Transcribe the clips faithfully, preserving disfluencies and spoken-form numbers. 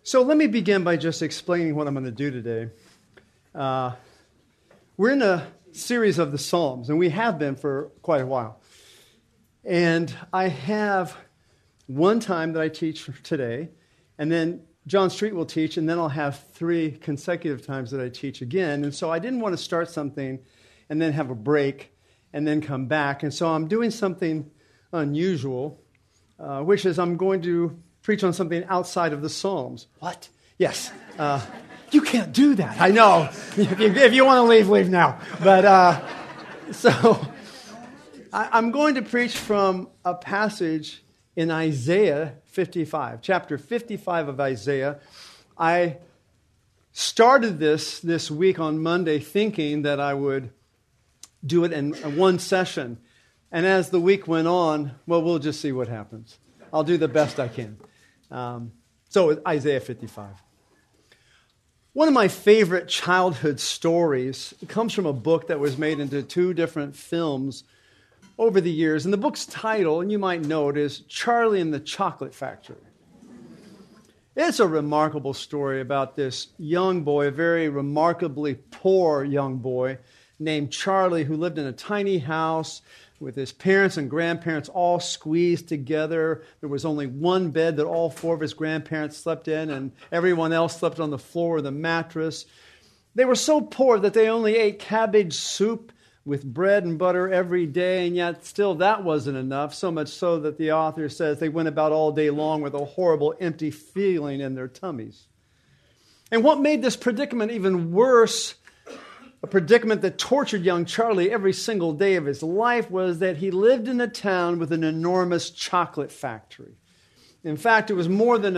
So let me begin by just explaining what I'm going to do today. Uh, we're in a series of the Psalms, and we have been for quite a while. And I have one time that I teach today, and then John Street will teach, and then I'll have three consecutive times that I teach again. And so I didn't want to start something and then have a break and then come back. And so I'm doing something unusual, uh, which is I'm going to preach on something outside of the Psalms. What? Yes. Uh, you can't do that. I know. If you, if you want to leave, leave now. But uh, so I, I'm going to preach from a passage in Isaiah fifty-five, chapter fifty-five of Isaiah. I started this this week on Monday thinking that I would do it in one session. And as the week went on, well, we'll just see what happens. I'll do the best I can. Um, so Isaiah fifty-five. One of my favorite childhood stories comes from a book that was made into two different films over the years. And the book's title, and you might know it, is Charlie and the Chocolate Factory. It's a remarkable story about this young boy, a very remarkably poor young boy named Charlie, who lived in a tiny house with his parents and grandparents all squeezed together. There was only one bed that all four of his grandparents slept in, and everyone else slept on the floor or the mattress. They were so poor that they only ate cabbage soup with bread and butter every day, and yet still that wasn't enough, so much so that the author says they went about all day long with a horrible empty feeling in their tummies. And what made this predicament even worse, a predicament that tortured young Charlie every single day of his life, was that he lived in a town with an enormous chocolate factory. In fact, it was more than a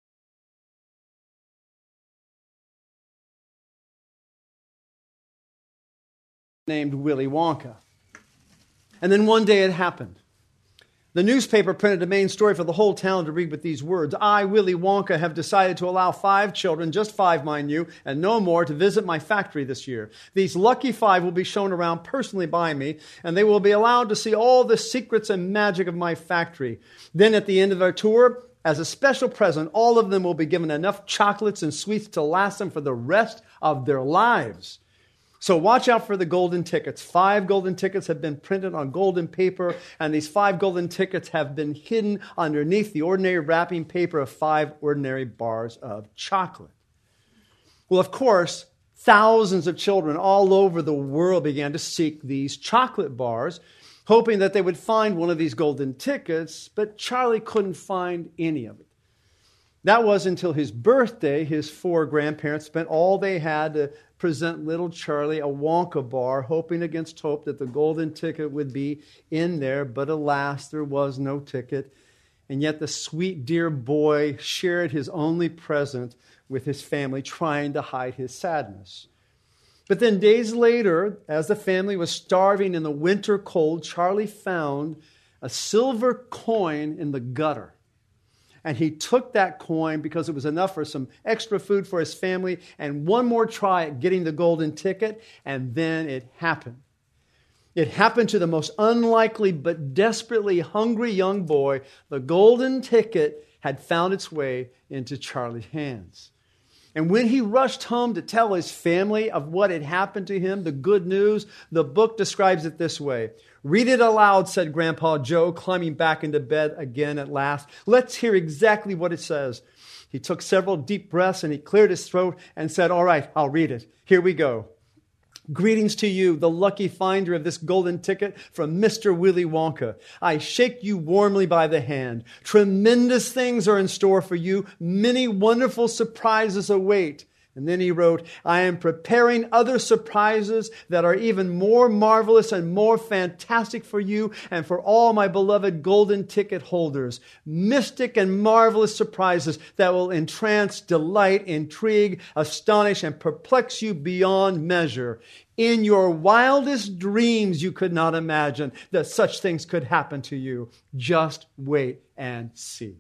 named Willy Wonka. And then one day it happened. The newspaper printed a main story for the whole town to read with these words: I, Willy Wonka, have decided to allow five children, just five, mind you, and no more, to visit my factory this year. These lucky five will be shown around personally by me, and they will be allowed to see all the secrets and magic of my factory. Then at the end of our tour, as a special present, all of them will be given enough chocolates and sweets to last them for the rest of their lives. So watch out for the golden tickets. Five golden tickets have been printed on golden paper, and these five golden tickets have been hidden underneath the ordinary wrapping paper of five ordinary bars of chocolate. Well, of course, thousands of children all over the world began to seek these chocolate bars, hoping that they would find one of these golden tickets, but Charlie couldn't find any of it. That was until his birthday. His four grandparents spent all they had to present little Charlie a Wonka bar, hoping against hope that the golden ticket would be in there. But alas, there was no ticket. And yet the sweet, dear boy shared his only present with his family, trying to hide his sadness. But then days later, as the family was starving in the winter cold, Charlie found a silver coin in the gutter. And he took that coin because it was enough for some extra food for his family and one more try at getting the golden ticket, and then it happened. It happened to the most unlikely but desperately hungry young boy. The golden ticket had found its way into Charlie's hands. And when he rushed home to tell his family of what had happened to him, the good news, the book describes it this way. Read it aloud, said Grandpa Joe, climbing back into bed again at last. Let's hear exactly what it says. He took several deep breaths and he cleared his throat and said, all right, I'll read it. Here we go. Greetings to you, the lucky finder of this golden ticket from Mister Willy Wonka. I shake you warmly by the hand. Tremendous things are in store for you. Many wonderful surprises await. And then he wrote, I am preparing other surprises that are even more marvelous and more fantastic for you and for all my beloved golden ticket holders. Mystic and marvelous surprises that will entrance, delight, intrigue, astonish, and perplex you beyond measure. In your wildest dreams, you could not imagine that such things could happen to you. Just wait and see.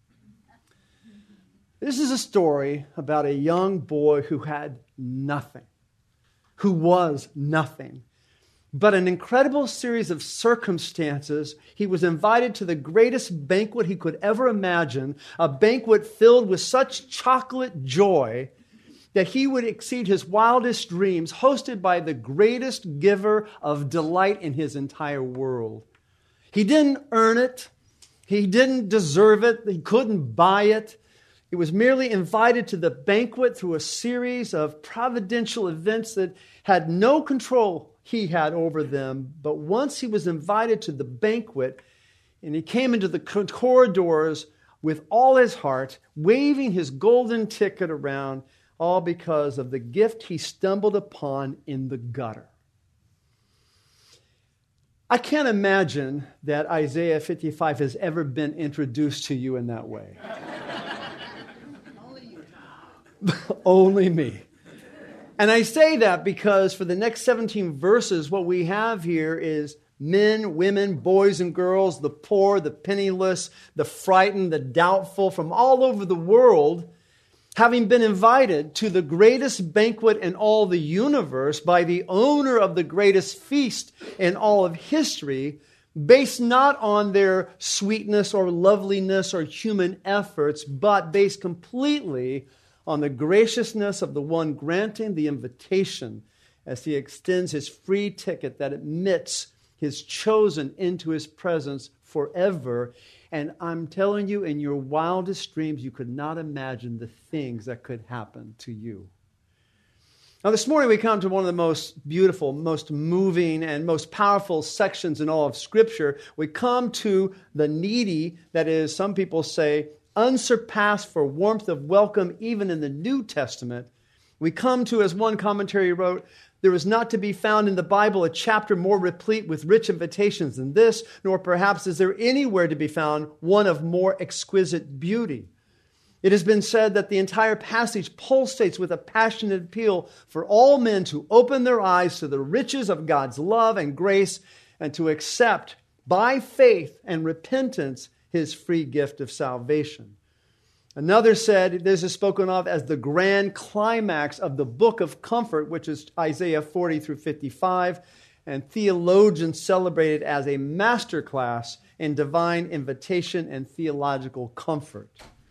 This is a story about a young boy who had nothing, who was nothing. but an incredible series of circumstances, he was invited to the greatest banquet he could ever imagine, a banquet filled with such chocolate joy that he would exceed his wildest dreams, hosted by the greatest giver of delight in his entire world. He didn't earn it. He didn't deserve it. He couldn't buy it. He was merely invited to the banquet through a series of providential events that had no control he had over them. But once he was invited to the banquet, and he came into the corridors with all his heart, waving his golden ticket around, all because of the gift he stumbled upon in the gutter. I can't imagine that Isaiah fifty-five has ever been introduced to you in that way. Only you. Only me. And I say that because for the next seventeen verses, what we have here is men, women, boys and girls, the poor, the penniless, the frightened, the doubtful from all over the world, having been invited to the greatest banquet in all the universe by the owner of the greatest feast in all of history, based not on their sweetness or loveliness or human efforts, but based completely on the graciousness of the one granting the invitation as he extends his free ticket that admits his chosen into his presence forever. And I'm telling you, in your wildest dreams, you could not imagine the things that could happen to you. Now, this morning we come to one of the most beautiful, most moving, and most powerful sections in all of Scripture. We come to the needy, that is, some people say, unsurpassed for warmth of welcome even in the New Testament. We come to, as one commentary wrote, there is not to be found in the Bible a chapter more replete with rich invitations than this, nor perhaps is there anywhere to be found one of more exquisite beauty. It has been said that the entire passage pulsates with a passionate appeal for all men to open their eyes to the riches of God's love and grace and to accept by faith and repentance his free gift of salvation. Another said this is spoken of as the grand climax of the book of comfort, which is Isaiah forty through fifty-five, and theologians celebrate it as a masterclass in divine invitation and theological comfort.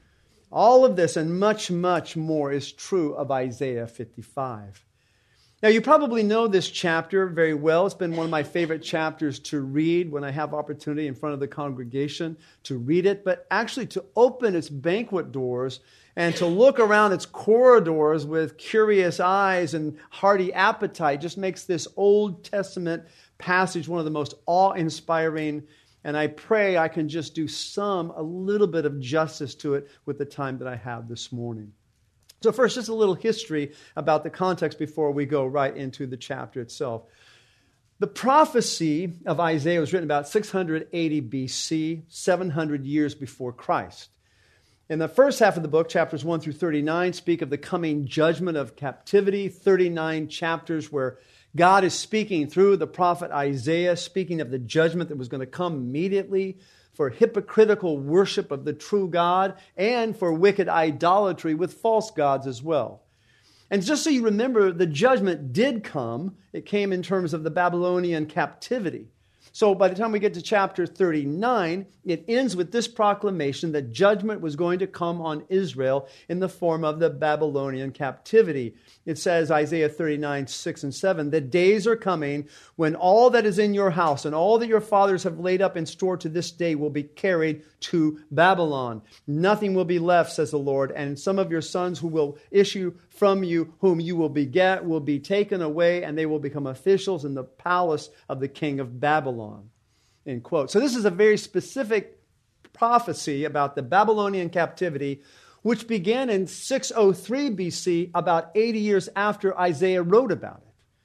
All of this and much, much more is true of Isaiah fifty-five. Now, you probably know this chapter very well. It's been one of my favorite chapters to read when I have opportunity in front of the congregation to read it, but actually to open its banquet doors and to look around its corridors with curious eyes and hearty appetite just makes this Old Testament passage one of the most awe-inspiring, and I pray I can just do some, a little bit of justice to it with the time that I have this morning. So first, just a little history about the context before we go right into the chapter itself. The prophecy of Isaiah was written about six hundred eighty B C, seven hundred years before Christ. In the first half of the book, chapters one through thirty-nine, speak of the coming judgment of captivity, thirty-nine chapters where God is speaking through the prophet Isaiah, speaking of the judgment that was going to come immediately for hypocritical worship of the true God and for wicked idolatry with false gods as well. And just so you remember, the judgment did come. It came in terms of the Babylonian captivity. So by the time we get to chapter thirty-nine, it ends with this proclamation that judgment was going to come on Israel in the form of the Babylonian captivity. It says, Isaiah thirty-nine, six and seven, the days are coming when all that is in your house and all that your fathers have laid up in store to this day will be carried to Babylon. Nothing will be left, says the Lord, and some of your sons who will issue from you, whom you will beget, will be taken away, and they will become officials in the palace of the king of Babylon. End quote. So this is a very specific prophecy about the Babylonian captivity, which began in six oh three B C, about eighty years after Isaiah wrote about it.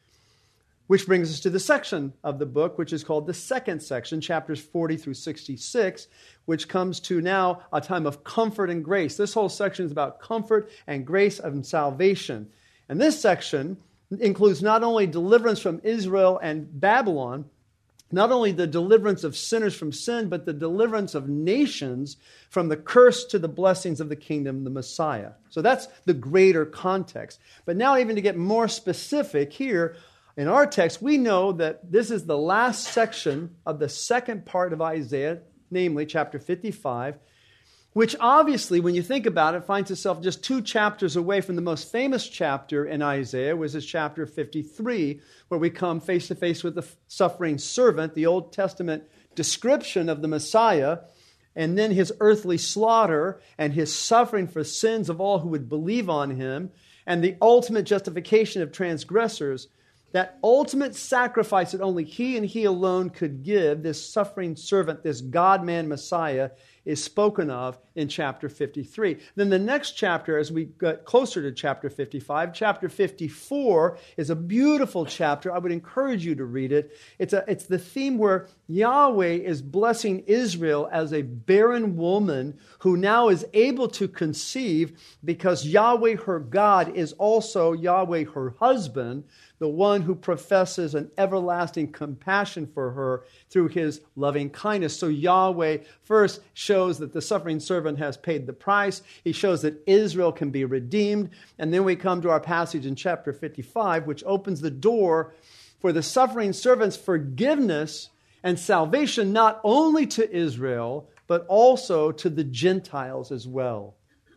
Which brings us to the section of the book, which is called the second section, chapters forty through sixty-six, which comes to now a time of comfort and grace. This whole section is about comfort and grace and salvation. And this section includes not only deliverance from Israel and Babylon, not only the deliverance of sinners from sin, but the deliverance of nations from the curse to the blessings of the kingdom, the Messiah. So that's the greater context. But now even to get more specific here, In our text, we know that this is the last section of the second part of Isaiah, namely chapter fifty-five, which obviously, when you think about it, finds itself just two chapters away from the most famous chapter in Isaiah, which is chapter fifty-three, where we come face to face with the suffering servant, the Old Testament description of the Messiah, and then his earthly slaughter and his suffering for sins of all who would believe on him, and the ultimate justification of transgressors. That ultimate sacrifice that only he and he alone could give, this suffering servant, this God-man Messiah, is spoken of in chapter fifty-three. Then the next chapter, as we get closer to chapter fifty-five, chapter fifty-four is a beautiful chapter. I would encourage you to read it. It's, a, it's the theme where Yahweh is blessing Israel as a barren woman who now is able to conceive because Yahweh, her God, is also Yahweh, her husband, the one who professes an everlasting compassion for her through his loving kindness. So Yahweh first shows that the suffering servant has paid the price. He shows that Israel can be redeemed. And then we come to our passage in chapter fifty-five, which opens the door for the suffering servant's forgiveness and salvation not only to Israel, but also to the Gentiles as well.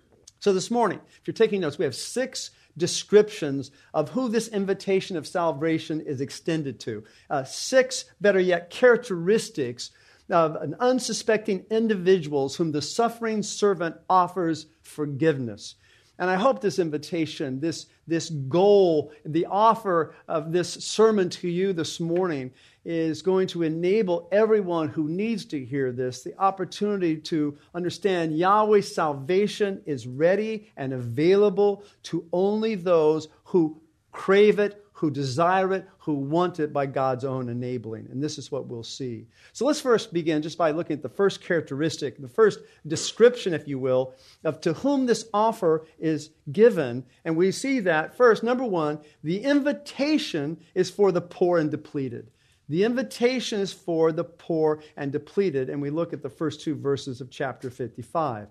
So this morning, if you're taking notes, we have six descriptions of who this invitation of salvation is extended to. Uh, six, better yet, characteristics of an unsuspecting individuals whom the suffering servant offers forgiveness. And I hope this invitation, this, this goal, the offer of this sermon to you this morning is going to enable everyone who needs to hear this the opportunity to understand Yahweh's salvation is ready and available to only those who crave it, who desire it, who want it by God's own enabling. And this is what we'll see. So let's first begin just by looking at the first characteristic, the first description, if you will, of to whom this offer is given. And we see that first, number one, the invitation is for the poor and depleted. The invitation is for the poor and depleted. And we look at the first two verses of chapter fifty-five.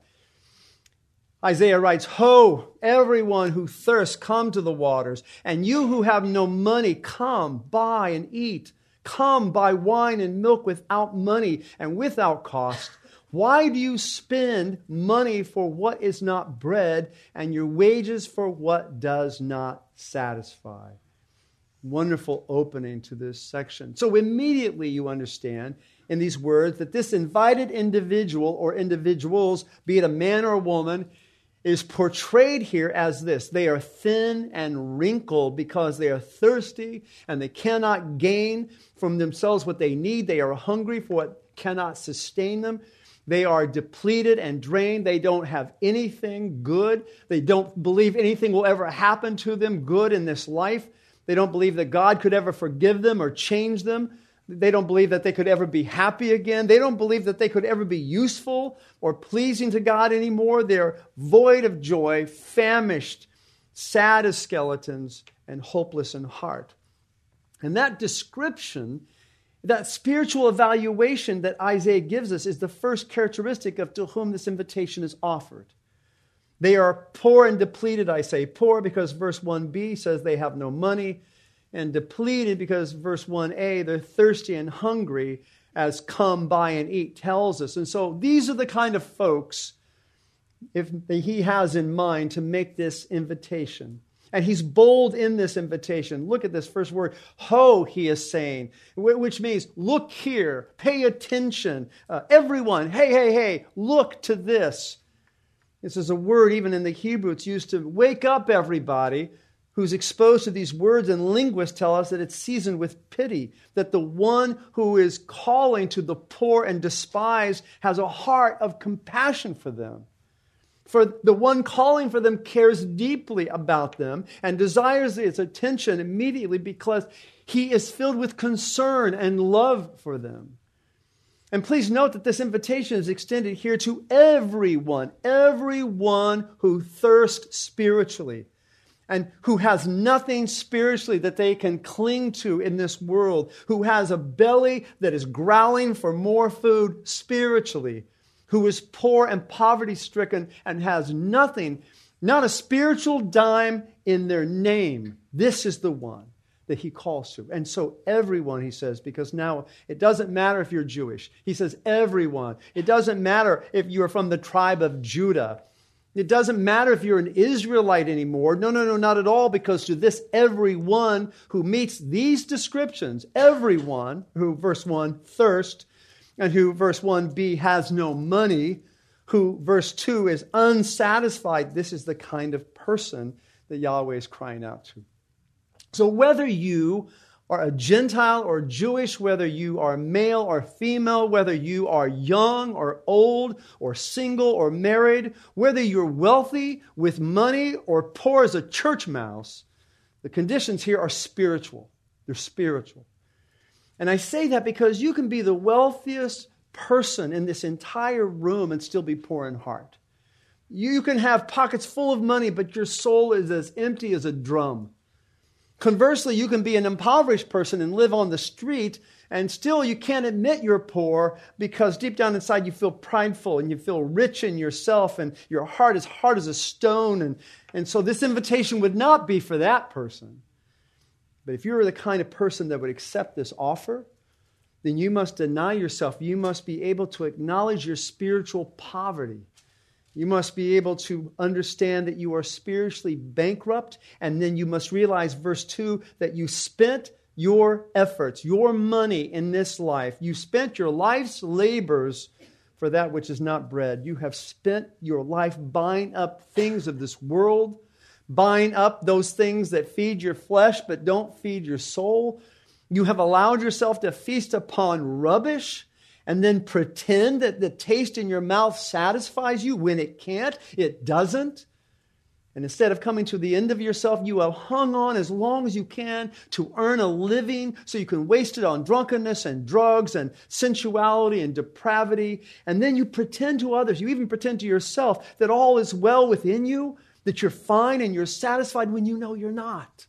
Isaiah writes, "Ho, everyone who thirsts, come to the waters. And you who have no money, come, buy and eat. Come, buy wine and milk without money and without cost. Why do you spend money for what is not bread and your wages for what does not satisfy?" Wonderful opening to this section. So immediately you understand in these words that this invited individual or individuals, be it a man or a woman, is portrayed here as this. They are thin and wrinkled because they are thirsty and they cannot gain from themselves what they need. They are hungry for what cannot sustain them. They are depleted and drained. They don't have anything good. They don't believe anything will ever happen to them good in this life. They don't believe that God could ever forgive them or change them. They don't believe that they could ever be happy again. They don't believe that they could ever be useful or pleasing to God anymore. They're void of joy, famished, sad as skeletons, and hopeless in heart. And that description, that spiritual evaluation that Isaiah gives us is the first characteristic of to whom this invitation is offered. They are poor and depleted, I say. Poor because verse one b says they have no money, and depleted because verse one a, they're thirsty and hungry, as come, buy, and eat tells us. And so these are the kind of folks if he has in mind to make this invitation. And he's bold in this invitation. Look at this first word, ho, he is saying, which means look here, pay attention. Uh, everyone, hey, hey, hey, look to this. This is a word, even in the Hebrew, it's used to wake up everybody who's exposed to these words, and linguists tell us that it's seasoned with pity, that the one who is calling to the poor and despised has a heart of compassion for them. For the one calling for them cares deeply about them and desires its attention immediately because he is filled with concern and love for them. And please note that this invitation is extended here to everyone, everyone who thirsts spiritually and who has nothing spiritually that they can cling to in this world, who has a belly that is growling for more food spiritually, who is poor and poverty-stricken and has nothing, not a spiritual dime in their name. This is the one. that he calls to. And so everyone, he says, because now it doesn't matter if you're Jewish. He says everyone. It doesn't matter if you're from the tribe of Judah. It doesn't matter if you're an Israelite anymore. No, no, no, not at all, because to this everyone who meets these descriptions, everyone who, verse one, thirst, and who, verse one b, has no money, who, verse two, is unsatisfied, this is the kind of person that Yahweh is crying out to. So whether you are a Gentile or Jewish, whether you are male or female, whether you are young or old or single or married, whether you're wealthy with money or poor as a church mouse, the conditions here are spiritual. They're spiritual. And I say that because you can be the wealthiest person in this entire room and still be poor in heart. You can have pockets full of money, but your soul is as empty as a drum. Conversely, you can be an impoverished person and live on the street, and still you can't admit you're poor because deep down inside you feel prideful and you feel rich in yourself and your heart is hard as a stone. And, and so this invitation would not be for that person. But if you're the kind of person that would accept this offer, then you must deny yourself. You must be able to acknowledge your spiritual poverty. You must be able to understand that you are spiritually bankrupt, and then you must realize, verse two, that you spent your efforts, your money in this life. You spent your life's labors for that which is not bread. You have spent your life buying up things of this world, buying up those things that feed your flesh but don't feed your soul. You have allowed yourself to feast upon rubbish and then pretend that the taste in your mouth satisfies you when it can't. It doesn't. And instead of coming to the end of yourself, you have hung on as long as you can to earn a living so you can waste it on drunkenness and drugs and sensuality and depravity. And then you pretend to others, you even pretend to yourself that all is well within you, that you're fine and you're satisfied when you know you're not.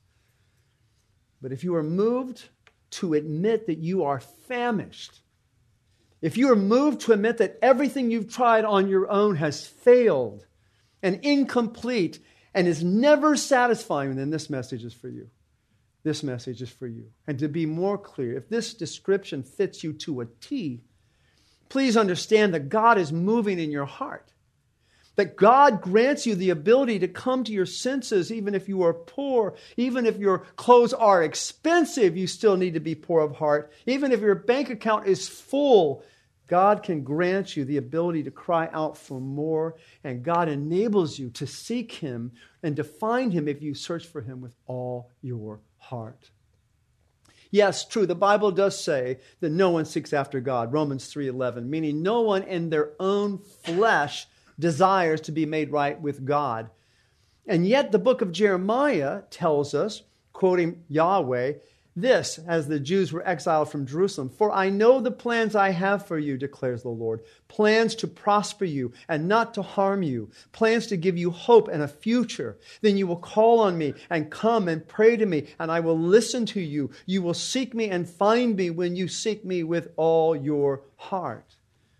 But if you are moved to admit that you are famished, if you are moved to admit that everything you've tried on your own has failed and incomplete and is never satisfying, then this message is for you. This message is for you. And to be more clear, if this description fits you to a T, please understand that God is moving in your heart. That God grants you the ability to come to your senses even if you are poor, even if your clothes are expensive, you still need to be poor of heart. Even if your bank account is full, God can grant you the ability to cry out for more, and God enables you to seek Him and to find Him if you search for Him with all your heart. Yes, true, the Bible does say that no one seeks after God, Romans three eleven, meaning no one in their own flesh desires to be made right with God. And yet the book of Jeremiah tells us, quoting Yahweh, this, as the Jews were exiled from Jerusalem, "For I know the plans I have for you, declares the Lord, plans to prosper you and not to harm you, plans to give you hope and a future. Then you will call on me and come and pray to me, and I will listen to you. You will seek me and find me when you seek me with all your heart."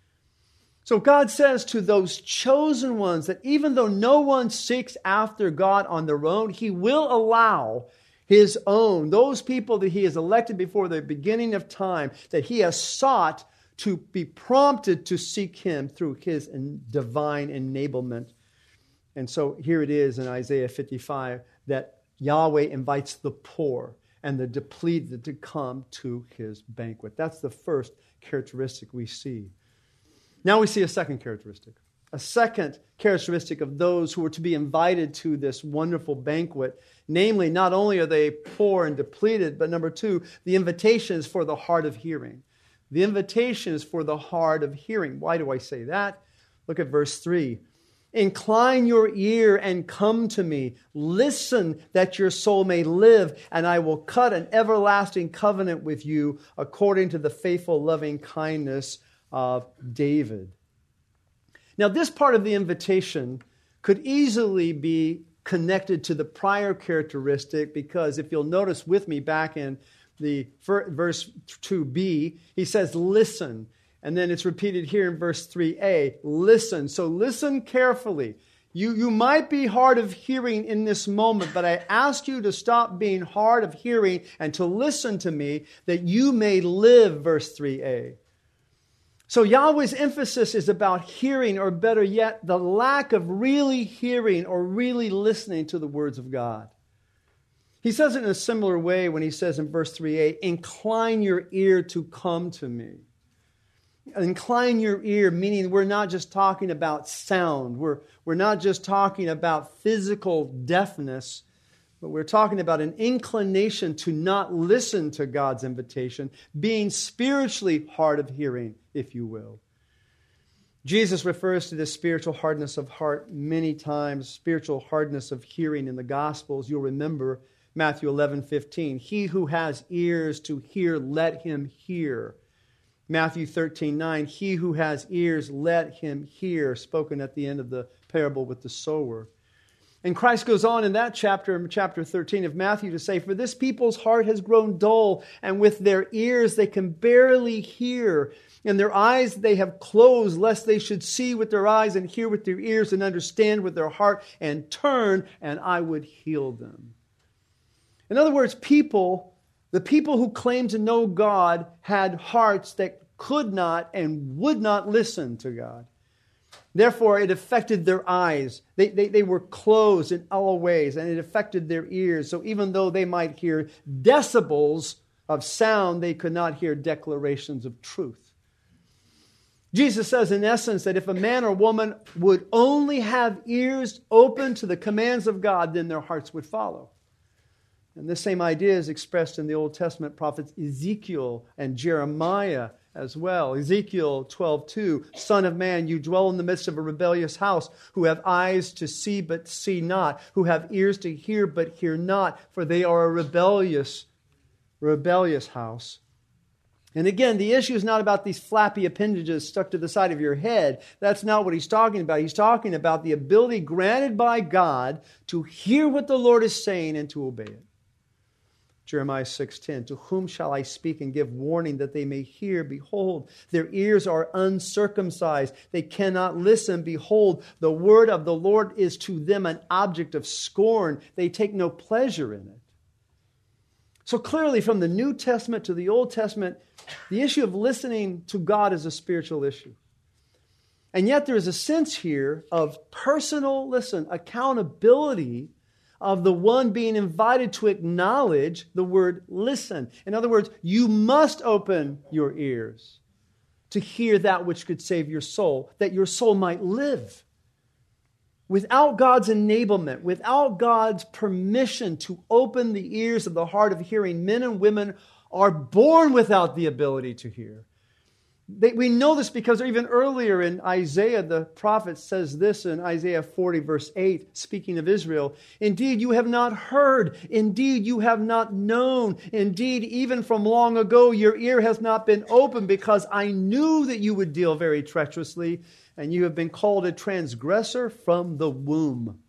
So God says to those chosen ones that even though no one seeks after God on their own, He will allow His own, those people that He has elected before the beginning of time, that He has sought to be prompted to seek Him through His divine enablement. And so here it is in Isaiah fifty-five that Yahweh invites the poor and the depleted to come to His banquet. That's the first characteristic we see. Now we see a second characteristic. A second characteristic of those who are to be invited to this wonderful banquet. Namely, not only are they poor and depleted, but number two, the invitation is for the hard of hearing. The invitation is for the hard of hearing. Why do I say that? Look at verse three. "Incline your ear and come to me. Listen that your soul may live, and I will cut an everlasting covenant with you according to the faithful loving kindness of David." Now, this part of the invitation could easily be connected to the prior characteristic, because if you'll notice with me back in the verse two b, he says, listen. And then it's repeated here in verse three a, listen. So listen carefully. You, you might be hard of hearing in this moment, but I ask you to stop being hard of hearing and to listen to me that you may live, verse three a. So Yahweh's emphasis is about hearing, or better yet, the lack of really hearing or really listening to the words of God. He says it in a similar way when he says in verse three a, incline your ear to come to me. Incline your ear, meaning we're not just talking about sound. We're, we're not just talking about physical deafness, but we're talking about an inclination to not listen to God's invitation, being spiritually hard of hearing, if you will. Jesus refers to this spiritual hardness of heart many times, spiritual hardness of hearing in the Gospels. You'll remember Matthew eleven fifteen. He who has ears to hear, let him hear. Matthew thirteen nine, he who has ears, let him hear, spoken at the end of the parable with the sower. And Christ goes on in that chapter, in chapter thirteen of Matthew, to say, for this people's heart has grown dull, and with their ears they can barely hear, and their eyes they have closed, lest they should see with their eyes and hear with their ears and understand with their heart and turn, and I would heal them. In other words, people, the people who claimed to know God had hearts that could not and would not listen to God. Therefore, it affected their eyes. They, they, they were closed in all ways, and it affected their ears. So even though they might hear decibels of sound, they could not hear declarations of truth. Jesus says, in essence, that if a man or woman would only have ears open to the commands of God, then their hearts would follow. And this same idea is expressed in the Old Testament prophets Ezekiel and Jeremiah as well. Ezekiel twelve two, Son of man, you dwell in the midst of a rebellious house, who have eyes to see but see not, who have ears to hear but hear not, for they are a rebellious, rebellious house. And again, the issue is not about these flappy appendages stuck to the side of your head. That's not what he's talking about. He's talking about the ability granted by God to hear what the Lord is saying and to obey it. Jeremiah six ten, to whom shall I speak and give warning that they may hear? Behold, their ears are uncircumcised. They cannot listen. Behold, the word of the Lord is to them an object of scorn. They take no pleasure in it. So clearly, from the New Testament to the Old Testament, the issue of listening to God is a spiritual issue. And yet there is a sense here of personal, listen, accountability of the one being invited to acknowledge the word listen. In other words, you must open your ears to hear that which could save your soul, that your soul might live. Without God's enablement, without God's permission to open the ears of the heart of hearing, men and women are born without the ability to hear. They, we know this because even earlier in Isaiah, the prophet says this in Isaiah forty, verse eight, speaking of Israel, indeed, you have not heard. Indeed, you have not known. Indeed, even from long ago, your ear has not been opened, because I knew that you would deal very treacherously, and you have been called a transgressor from the womb.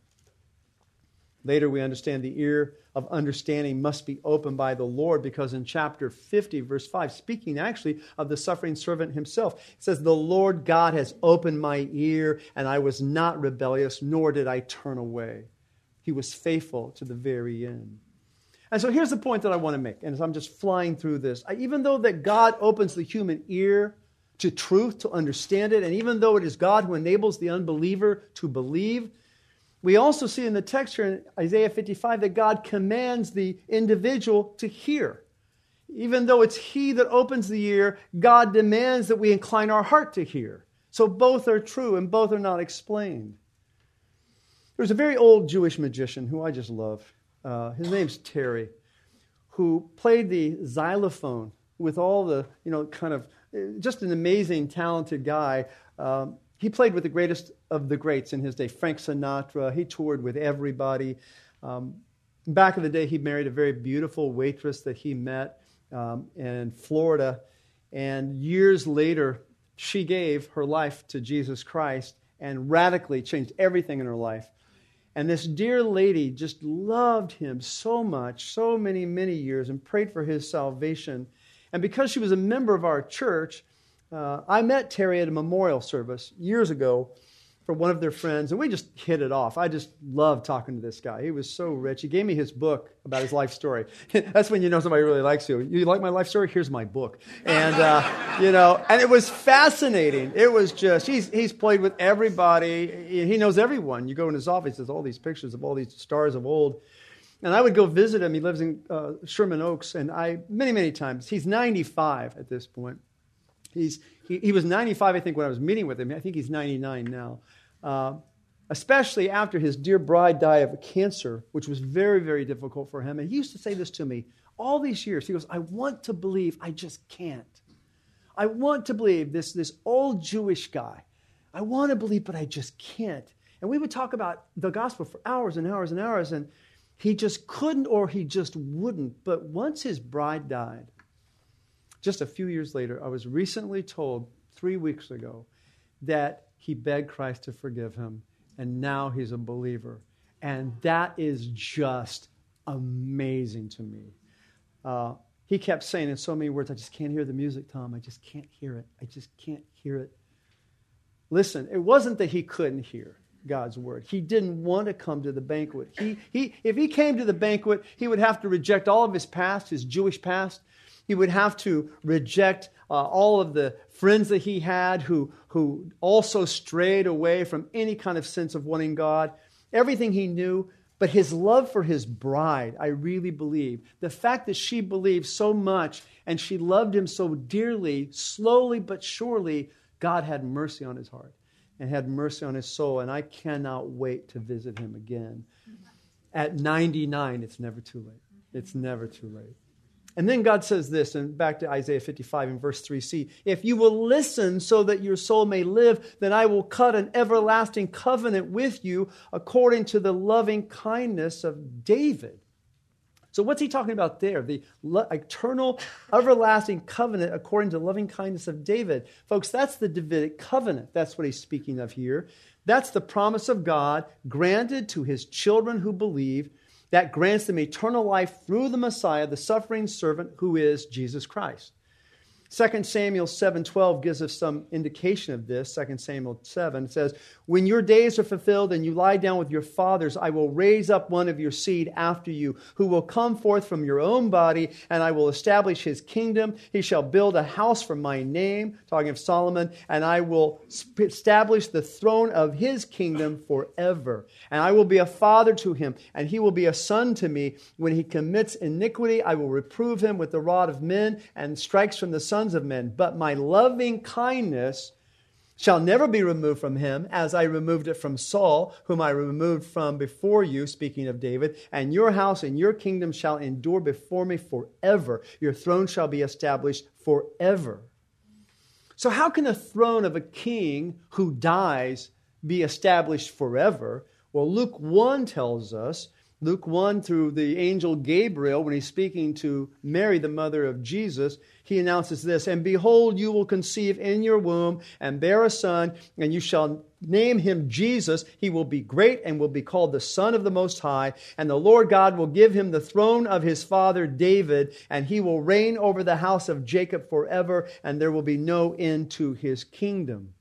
Later, we understand the ear of understanding must be opened by the Lord, because in chapter fifty, verse five, speaking actually of the suffering servant himself, it says, the Lord God has opened my ear, and I was not rebellious, nor did I turn away. He was faithful to the very end. And so here's the point that I want to make, and as I'm just flying through this, I, even though that God opens the human ear to truth, to understand it, and even though it is God who enables the unbeliever to believe, we also see in the text here in Isaiah fifty-five that God commands the individual to hear. Even though it's He that opens the ear, God demands that we incline our heart to hear. So both are true and both are not explained. There's a very old Jewish magician who I just love. Uh, his name's Terry, who played the xylophone with all the, you know, kind of, just an amazing, talented guy. Um, He played with the greatest of the greats in his day, Frank Sinatra. He toured with everybody. Um, back in the day, he married a very beautiful waitress that he met um, in Florida. And years later, she gave her life to Jesus Christ and radically changed everything in her life. And this dear lady just loved him so much, so many, many years, and prayed for his salvation. And because she was a member of our church, Uh, I met Terry at a memorial service years ago, for one of their friends, and we just hit it off. I just loved talking to this guy. He was so rich. He gave me his book about his life story. That's when you know somebody really likes you. You like my life story? Here's my book. And, uh, you know, and it was fascinating. It was just, he's he's played with everybody. He knows everyone. You go in his office, there's all these pictures of all these stars of old. And I would go visit him. He lives in uh, Sherman Oaks, and I, many, many times, he's ninety-five at this point. He's he, he was ninety-five, I think, when I was meeting with him. I think he's ninety-nine now. Uh, especially after his dear bride died of cancer, which was very, very difficult for him. And he used to say this to me all these years. He goes, I want to believe, I just can't. I want to believe this, this old Jewish guy. I want to believe, but I just can't. And we would talk about the gospel for hours and hours and hours, and he just couldn't or he just wouldn't. But once his bride died, just a few years later, I was recently told three weeks ago that he begged Christ to forgive him, and now he's a believer. And that is just amazing to me. Uh, he kept saying in so many words, I just can't hear the music, Tom. I just can't hear it. I just can't hear it. Listen, it wasn't that he couldn't hear God's word. He didn't want to come to the banquet. He, he, if he came to the banquet, he would have to reject all of his past, his Jewish past. He would have to reject uh, all of the friends that he had who, who also strayed away from any kind of sense of wanting God. Everything he knew, but his love for his bride, I really believe. The fact that she believed so much and she loved him so dearly, slowly but surely, God had mercy on his heart and had mercy on his soul. And I cannot wait to visit him again. At ninety-nine, it's never too late. It's never too late. And then God says this, and back to Isaiah fifty-five in verse three c, if you will listen so that your soul may live, then I will cut an everlasting covenant with you according to the loving kindness of David. So what's he talking about there? The eternal, everlasting covenant according to the loving kindness of David. Folks, that's the Davidic covenant. That's what he's speaking of here. That's the promise of God granted to his children who believe, that grants them eternal life through the Messiah, the suffering servant who is Jesus Christ. Second Samuel seven twelve gives us some indication of this. Second Samuel seven says, when your days are fulfilled and you lie down with your fathers, I will raise up one of your seed after you, who will come forth from your own body, and I will establish his kingdom. He shall build a house for my name, talking of Solomon, and I will establish the throne of his kingdom forever. And I will be a father to him, and he will be a son to me. When he commits iniquity, I will reprove him with the rod of men and strikes from the sons of men. But my loving kindness shall never be removed from him, as I removed it from Saul, whom I removed from before you, speaking of David, and your house and your kingdom shall endure before me forever. Your throne shall be established forever. So how can the throne of a king who dies be established forever? Well, Luke one tells us, Luke one, through the angel Gabriel, when he's speaking to Mary, the mother of Jesus, he announces this, and behold, you will conceive in your womb and bear a son, and you shall name him Jesus. He will be great and will be called the Son of the Most High, and the Lord God will give him the throne of his father David, and he will reign over the house of Jacob forever, and there will be no end to his kingdom.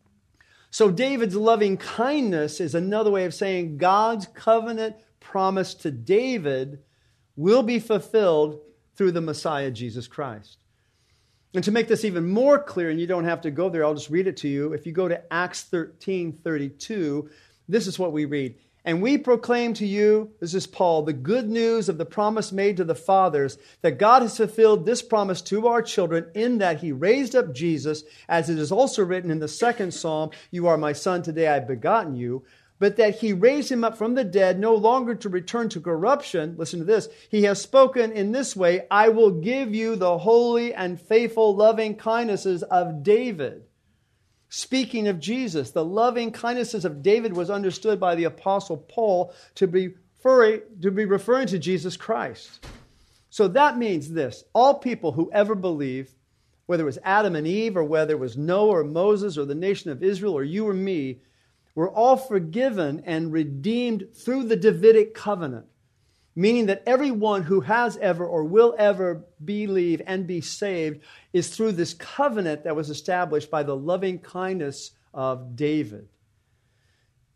So David's loving kindness is another way of saying God's covenant promise to David will be fulfilled through the Messiah, Jesus Christ. And to make this even more clear, and you don't have to go there, I'll just read it to you. If you go to Acts thirteen thirty-two, this is what we read. And we proclaim to you, this is Paul, the good news of the promise made to the fathers, that God has fulfilled this promise to our children in that he raised up Jesus, as it is also written in the second psalm, you are my son, today I have begotten you. But that he raised him up from the dead, no longer to return to corruption. Listen to this. He has spoken in this way, I will give you the holy and faithful loving kindnesses of David. Speaking of Jesus, the loving kindnesses of David was understood by the Apostle Paul to be referring, to be referring to Jesus Christ. So that means this. All people who ever believe, whether it was Adam and Eve, or whether it was Noah or Moses or the nation of Israel or you or me, we're all forgiven and redeemed through the Davidic covenant, meaning that everyone who has ever or will ever believe and be saved is through this covenant that was established by the loving kindness of David.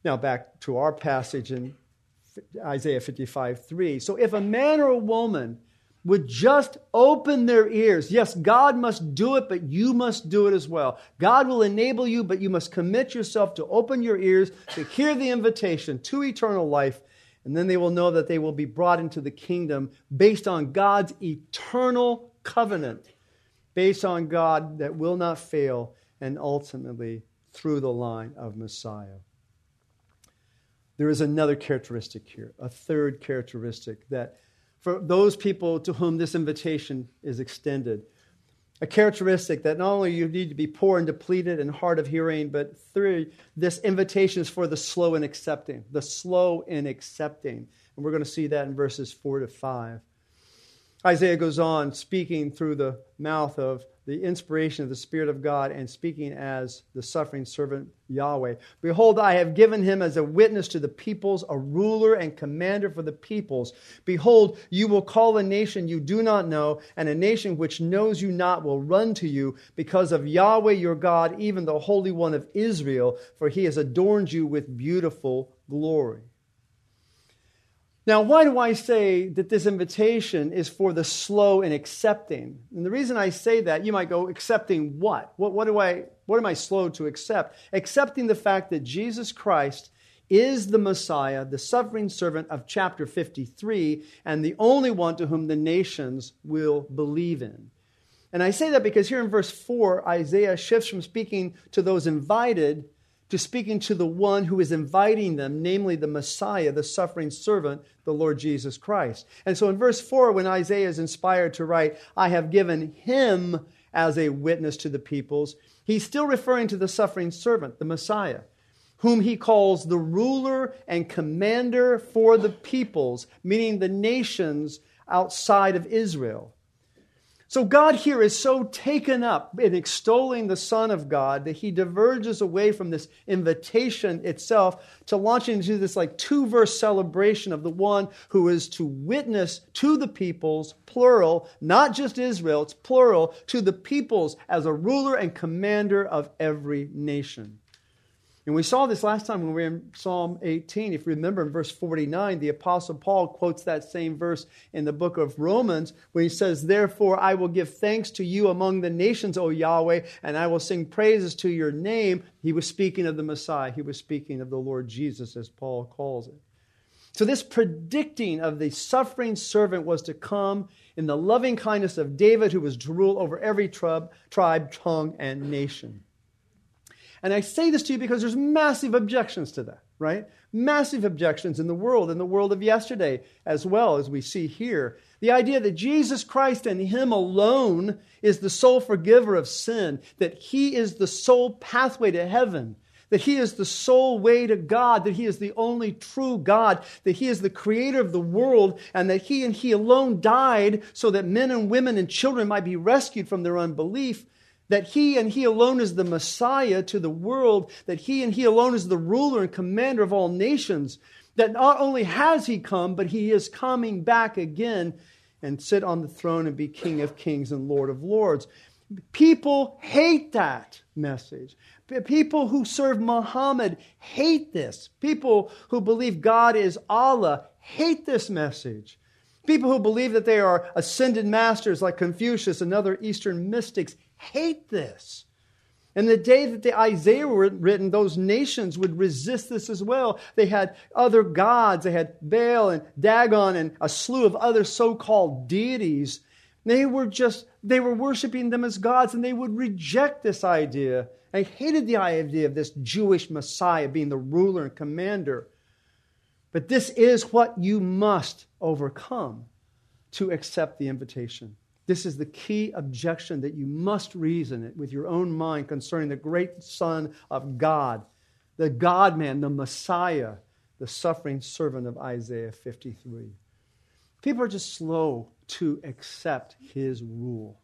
Now back to our passage in Isaiah fifty-five three. So if a man or a woman would just open their ears, yes, God must do it, but you must do it as well. God will enable you, but you must commit yourself to open your ears to hear the invitation to eternal life, and then they will know that they will be brought into the kingdom based on God's eternal covenant, based on God that will not fail, and ultimately through the line of Messiah. There is another characteristic here, a third characteristic that for those people to whom this invitation is extended, a characteristic that not only you need to be poor and depleted and hard of hearing, but three, this invitation is for the slow in accepting, the slow in accepting. And we're going to see that in verses four to five. Isaiah goes on speaking through the mouth of the inspiration of the Spirit of God and speaking as the suffering servant Yahweh. Behold, I have given him as a witness to the peoples, a ruler and commander for the peoples. Behold, you will call a nation you do not know, and a nation which knows you not will run to you because of Yahweh your God, even the Holy One of Israel, for he has adorned you with beautiful glory. Now, why do I say that this invitation is for the slow in accepting? And the reason I say that, you might go, accepting what? What, what do I, what am I slow to accept? Accepting the fact that Jesus Christ is the Messiah, the suffering servant of chapter fifty-three, and the only one to whom the nations will believe in. And I say that because here in verse four, Isaiah shifts from speaking to those invited to speaking to the one who is inviting them, namely the Messiah, the suffering servant, the Lord Jesus Christ. And so in verse four, when Isaiah is inspired to write, I have given him as a witness to the peoples, he's still referring to the suffering servant, the Messiah, whom he calls the ruler and commander for the peoples, meaning the nations outside of Israel. So God here is so taken up in extolling the Son of God that he diverges away from this invitation itself to launch into this like two-verse celebration of the one who is to witness to the peoples, plural, not just Israel, it's plural, to the peoples as a ruler and commander of every nation. And we saw this last time when we were in Psalm eighteen. If you remember in verse forty-nine, the Apostle Paul quotes that same verse in the book of Romans when he says, therefore I will give thanks to you among the nations, O Yahweh, and I will sing praises to your name. He was speaking of the Messiah. He was speaking of the Lord Jesus, as Paul calls it. So this predicting of the suffering servant was to come in the loving kindness of David, who was to rule over every tribe, tribe, tongue, and nation. And I say this to you because there's massive objections to that, right? Massive objections in the world, in the world of yesterday, as well as we see here. The idea that Jesus Christ and him alone is the sole forgiver of sin, that he is the sole pathway to heaven, that he is the sole way to God, that he is the only true God, that he is the creator of the world, and that he and he alone died so that men and women and children might be rescued from their unbelief, that he and he alone is the Messiah to the world, that he and he alone is the ruler and commander of all nations, that not only has he come, but he is coming back again and sit on the throne and be King of Kings and Lord of Lords. People hate that message. People who serve Muhammad hate this. People who believe God is Allah hate this message. People who believe that they are ascended masters like Confucius and other Eastern mystics hate this. And the day that the Isaiah were written, those nations would resist this as well. They had other gods. They had Baal and Dagon and a slew of other so-called deities. They were just, they were worshiping them as gods, and they would reject this idea. They hated the idea of this Jewish Messiah being the ruler and commander. But this is what you must overcome to accept the invitation. This is the key objection that you must reason it with your own mind concerning the great Son of God, the God-man, the Messiah, the suffering servant of Isaiah fifty-three. People are just slow to accept his rule.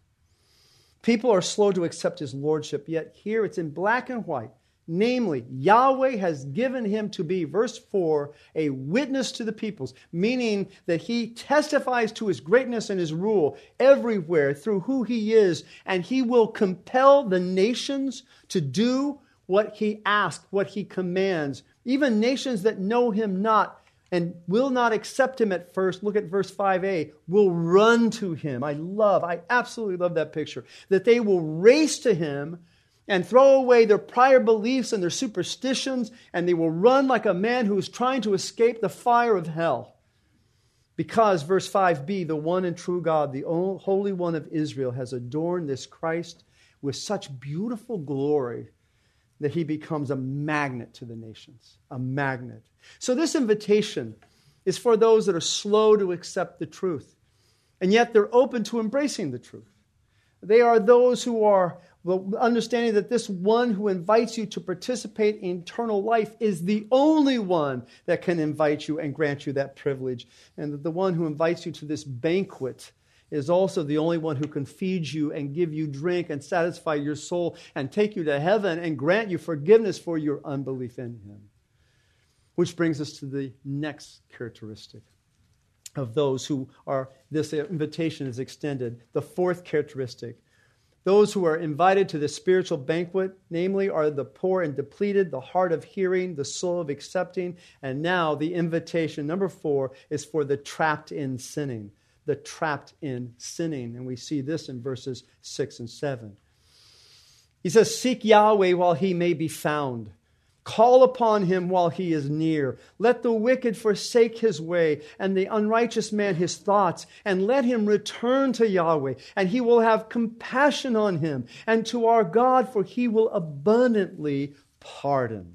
People are slow to accept his lordship, yet here it's in black and white. Namely, Yahweh has given him to be, verse four, a witness to the peoples, meaning that he testifies to his greatness and his rule everywhere through who he is, and he will compel the nations to do what he asks, what he commands, Even nations that know him not and will not accept him at first, look at verse five a, will run to him. I love, I absolutely love that picture. That they will race to him and throw away their prior beliefs and their superstitions, and they will run like a man who is trying to escape the fire of hell. Because, verse five b, the one and true God, the Holy One of Israel, has adorned this Christ with such beautiful glory that he becomes a magnet to the nations, a magnet. So this invitation is for those that are slow to accept the truth, and yet they're open to embracing the truth. They are those who are understanding that this one who invites you to participate in eternal life is the only one that can invite you and grant you that privilege, and that the one who invites you to this banquet is also the only one who can feed you and give you drink and satisfy your soul and take you to heaven and grant you forgiveness for your unbelief in him. Which brings us to the next characteristic of those who are, this invitation is extended. The fourth characteristic. Those who are invited to the spiritual banquet, namely, are the poor and depleted, the hard of hearing, the slow of accepting, and now the invitation, number four, is for the trapped in sinning. The trapped in sinning. And we see this in verses six and seven. He says, seek Yahweh while he may be found. Call upon him while he is near. Let the wicked forsake his way, and the unrighteous man his thoughts, and let him return to Yahweh, and he will have compassion on him, and to our God, for he will abundantly pardon.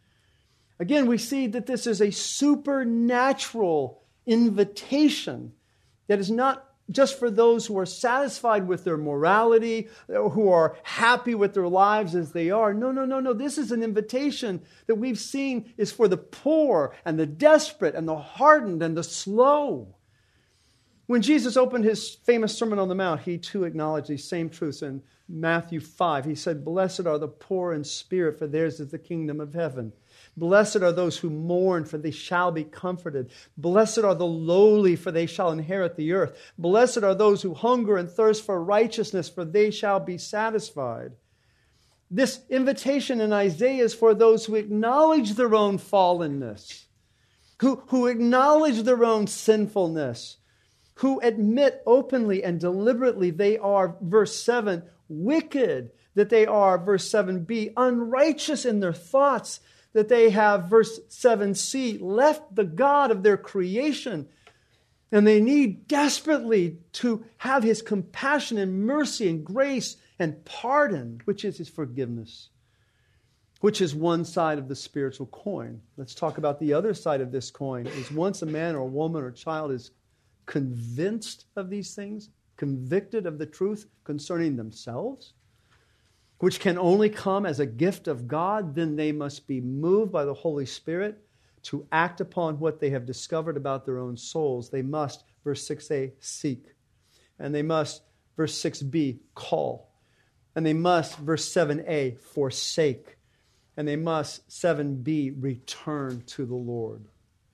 Again, we see that this is a supernatural invitation that is not just for those who are satisfied with their morality, who are happy with their lives as they are. No, no, no, no. This is an invitation that we've seen is for the poor and the desperate and the hardened and the slow. When Jesus opened his famous Sermon on the Mount, he too acknowledged these same truths in Matthew five. He said, blessed are the poor in spirit, for theirs is the kingdom of heaven. Blessed are those who mourn, for they shall be comforted. Blessed are the lowly, for they shall inherit the earth. Blessed are those who hunger and thirst for righteousness, for they shall be satisfied. This invitation in Isaiah is for those who acknowledge their own fallenness, who, who acknowledge their own sinfulness, who admit openly and deliberately they are, verse seven, wicked, that they are, verse seven b, unrighteous in their thoughts, that they have, verse seven c, left the God of their creation, and they need desperately to have his compassion and mercy and grace and pardon, which is his forgiveness, which is one side of the spiritual coin. Let's talk about the other side of this coin. Is once a man or a woman or child is convinced of these things, convicted of the truth concerning themselves, which can only come as a gift of God, then they must be moved by the Holy Spirit to act upon what they have discovered about their own souls. They must, verse six a, seek. And they must, verse six b, call. And they must, verse seven a, forsake. And they must, seven b, return to the Lord.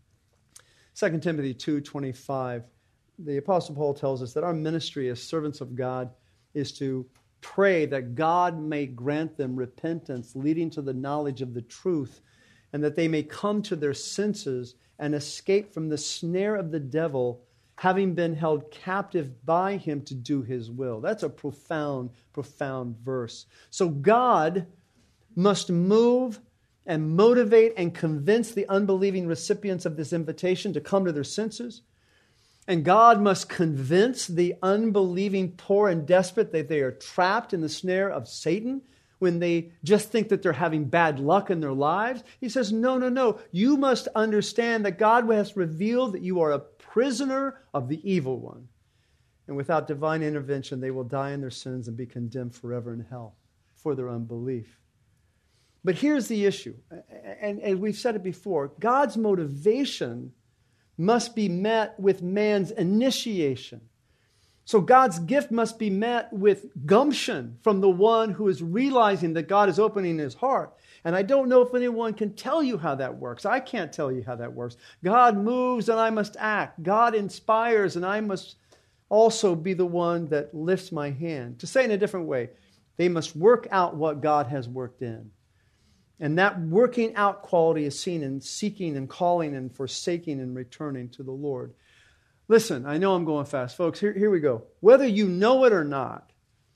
Second Timothy two twenty-five, the Apostle Paul tells us that our ministry as servants of God is to pray that God may grant them repentance, leading to the knowledge of the truth, and that they may come to their senses and escape from the snare of the devil, having been held captive by him to do his will. That's a profound, profound verse. So God must move and motivate and convince the unbelieving recipients of this invitation to come to their senses. And God must convince the unbelieving poor and desperate that they are trapped in the snare of Satan when they just think that they're having bad luck in their lives. He says, no, no, no. You must understand that God has revealed that you are a prisoner of the evil one. And without divine intervention, they will die in their sins and be condemned forever in hell for their unbelief. But here's the issue, and, and we've said it before. God's motivation must be met with man's initiation. So God's gift must be met with gumption from the one who is realizing that God is opening his heart. And I don't know if anyone can tell you how that works. I can't tell you how that works. God moves and I must act. God inspires and I must also be the one that lifts my hand. To say in a different way, they must work out what God has worked in. And that working out quality is seen in seeking and calling and forsaking and returning to the Lord. Listen, I know I'm going fast. Folks, here, here we go. Whether you know it or not,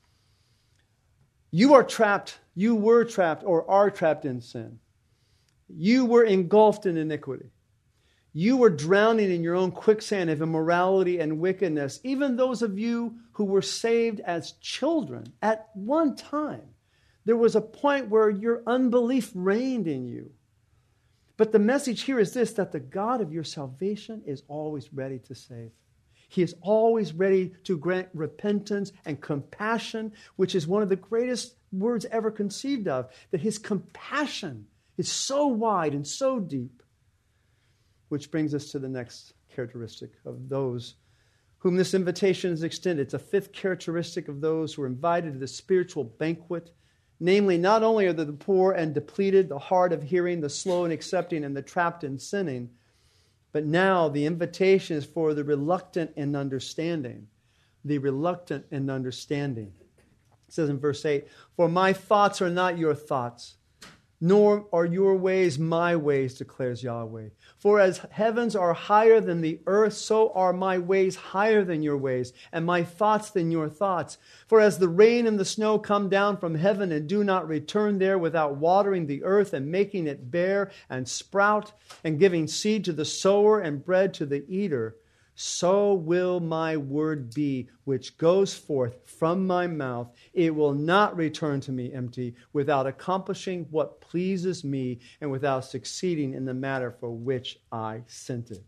you are trapped, you were trapped or are trapped in sin. You were engulfed in iniquity. You were drowning in your own quicksand of immorality and wickedness. Even those of you who were saved as children at one time, there was a point where your unbelief reigned in you. But the message here is this, that the God of your salvation is always ready to save. He is always ready to grant repentance and compassion, which is one of the greatest words ever conceived of, that his compassion is so wide and so deep. Which brings us to the next characteristic of those whom this invitation is extended. It's a fifth characteristic of those who are invited to the spiritual banquet. Namely, not only are they the poor and depleted, the hard of hearing, the slow in accepting, and the trapped in sinning, but now the invitation is for the reluctant in understanding. The reluctant in understanding. It says in verse eight, "For my thoughts are not your thoughts, nor are your ways my ways, declares Yahweh. For as heavens are higher than the earth, so are my ways higher than your ways, and my thoughts than your thoughts. For as the rain and the snow come down from heaven and do not return there without watering the earth and making it bear and sprout, and giving seed to the sower and bread to the eater, so will my word be, which goes forth from my mouth. It will not return to me empty, without accomplishing what pleases me and without succeeding in the matter for which I sent it."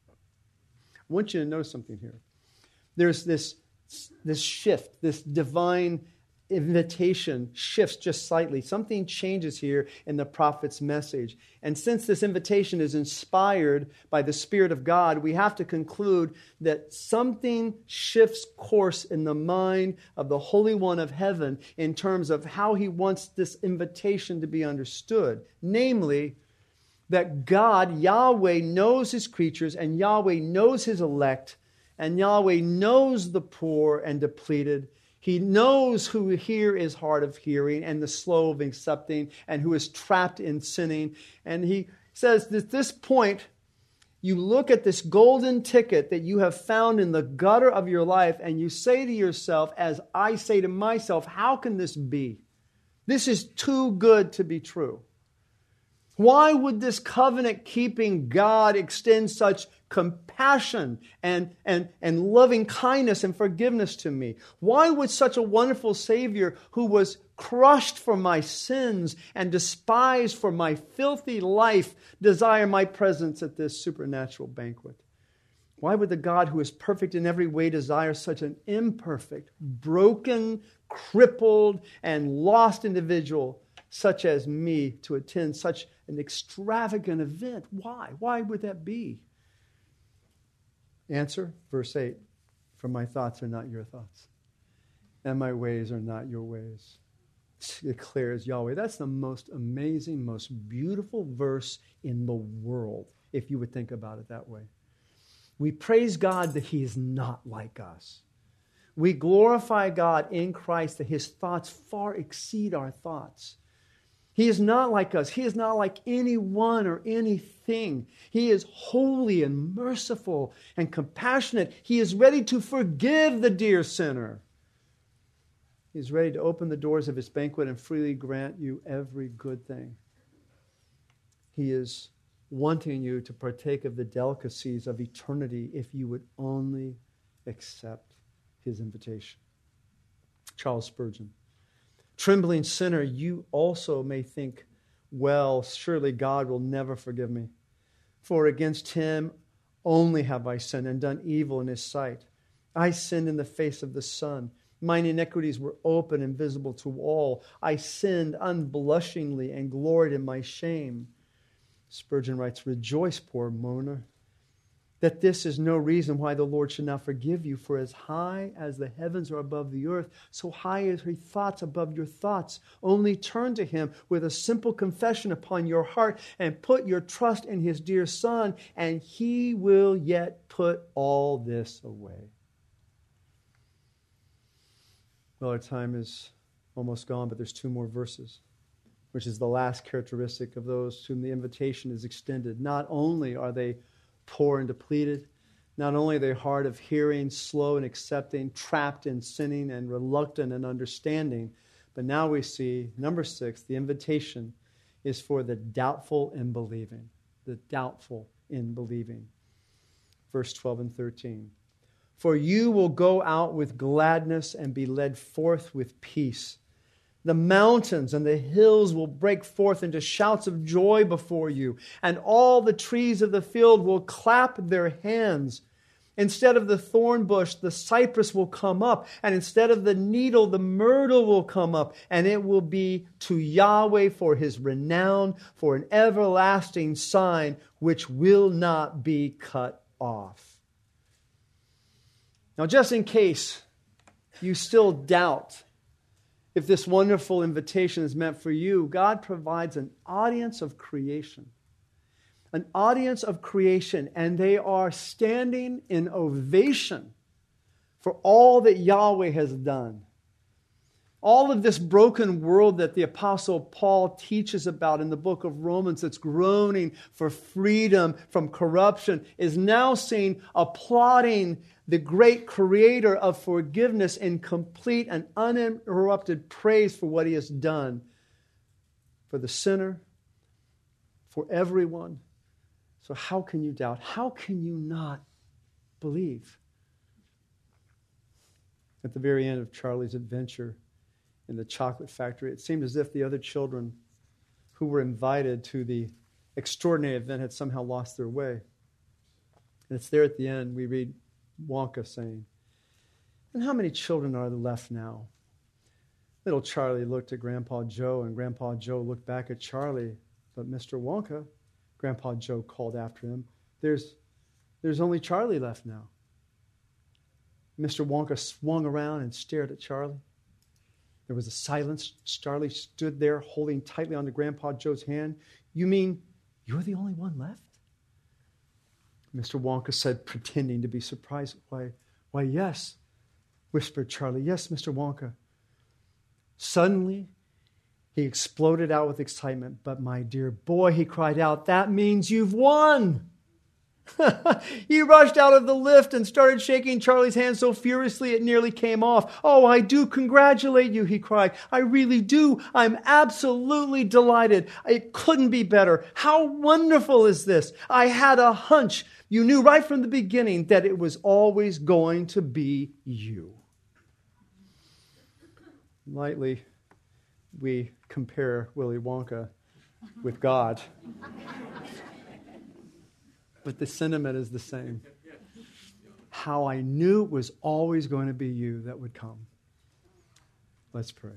I want you to notice something here. There's this, this shift, this divine invitation shifts just slightly. Something changes here in the prophet's message. And since this invitation is inspired by the Spirit of God, we have to conclude that something shifts course in the mind of the Holy One of Heaven in terms of how he wants this invitation to be understood. Namely, that God, Yahweh, knows his creatures, and Yahweh knows his elect, and Yahweh knows the poor and depleted. He knows who here is hard of hearing and the slow of accepting and who is trapped in sinning. And he says that at this point, you look at this golden ticket that you have found in the gutter of your life and you say to yourself, as I say to myself, how can this be? This is too good to be true. Why would this covenant-keeping God extend such compassion and, and, and loving kindness and forgiveness to me? Why would such a wonderful Savior who was crushed for my sins and despised for my filthy life desire my presence at this supernatural banquet? Why would the God who is perfect in every way desire such an imperfect, broken, crippled, and lost individual such as me to attend such an extravagant event? Why? Why would that be? Answer, verse eight, "For my thoughts are not your thoughts, and my ways are not your ways," declares Yahweh. That's the most amazing, most beautiful verse in the world, if you would think about it that way. We praise God that he is not like us. We glorify God in Christ that his thoughts far exceed our thoughts. He is not like us. He is not like anyone or anything. He is holy and merciful and compassionate. He is ready to forgive the dear sinner. He is ready to open the doors of his banquet and freely grant you every good thing. He is wanting you to partake of the delicacies of eternity if you would only accept his invitation. Charles Spurgeon. "Trembling sinner, you also may think, well, surely God will never forgive me. For against him only have I sinned and done evil in his sight. I sinned in the face of the sun. Mine iniquities were open and visible to all. I sinned unblushingly and gloried in my shame." Spurgeon writes, "Rejoice, poor mourner, that this is no reason why the Lord should not forgive you. For as high as the heavens are above the earth, so high are his thoughts above your thoughts. Only turn to him with a simple confession upon your heart and put your trust in his dear Son, and he will yet put all this away." Well, our time is almost gone, but there's two more verses. which is the last characteristic of those to whom the invitation is extended. Not only are they poor and depleted, not only are they hard of hearing, slow in accepting, trapped in sinning, and reluctant in understanding, but now we see, number six, the invitation is for the doubtful in believing. The doubtful in believing. Verse twelve and thirteen. For you will go out with gladness and be led forth with peace. The mountains and the hills will break forth into shouts of joy before you, and all the trees of the field will clap their hands. Instead of the thorn bush, the cypress will come up, and instead of the needle, the myrtle will come up, and it will be to Yahweh for his renown, for an everlasting sign which will not be cut off. Now, just in case you still doubt if this wonderful invitation is meant for you, God provides an audience of creation. An audience of creation, and they are standing in ovation for all that Yahweh has done. All of this broken world that the Apostle Paul teaches about in the book of Romans that's groaning for freedom from corruption is now seen applauding the great creator of forgiveness in complete and uninterrupted praise for what he has done for the sinner, for everyone. So how can you doubt? How can you not believe? At the very end of Charlie's adventure in the chocolate factory, it seemed as if the other children who were invited to the extraordinary event had somehow lost their way. And it's there at the end we read Wonka saying, "And how many children are there left now?" Little Charlie looked at Grandpa Joe, and Grandpa Joe looked back at Charlie. "But Mister Wonka," Grandpa Joe called after him, there's, there's only Charlie left now." Mister Wonka swung around and stared at Charlie. There was a silence. Charlie stood there holding tightly onto Grandpa Joe's hand. "You mean you're the only one left?" Mister Wonka said, pretending to be surprised. Why, why, yes," whispered Charlie. "Yes, Mister Wonka." Suddenly, he exploded out with excitement. "But my dear boy," he cried out, "that means you've won." He rushed out of the lift and started shaking Charlie's hand so furiously it nearly came off. "Oh, I do congratulate you," he cried. "I really do. I'm absolutely delighted. It couldn't be better. How wonderful is this? I had a hunch. You knew right from the beginning that it was always going to be you." Lightly, we compare Willy Wonka with God. But the sentiment is the same. How I knew it was always going to be you that would come. Let's pray.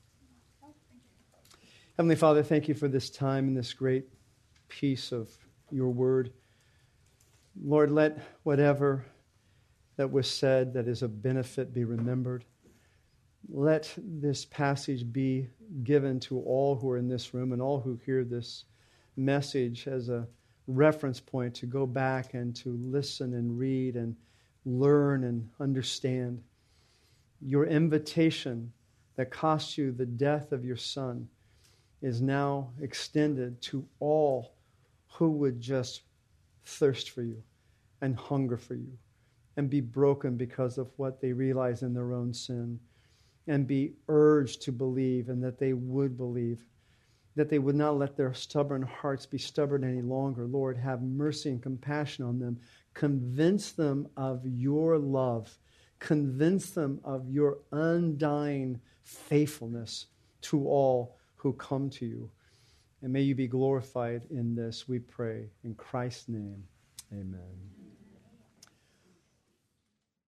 Heavenly Father, thank you for this time and this great piece of your word. Lord, let whatever that was said that is of benefit be remembered. Let this passage be given to all who are in this room and all who hear this message as a reference point to go back and to listen and read and learn and understand. Your invitation that cost you the death of your Son is now extended to all who would just thirst for you and hunger for you and be broken because of what they realize in their own sin and be urged to believe, and that they would believe, that they would not let their stubborn hearts be stubborn any longer. Lord, have mercy and compassion on them. Convince them of your love. Convince them of your undying faithfulness to all who come to you. And may you be glorified in this, we pray. In Christ's name, amen.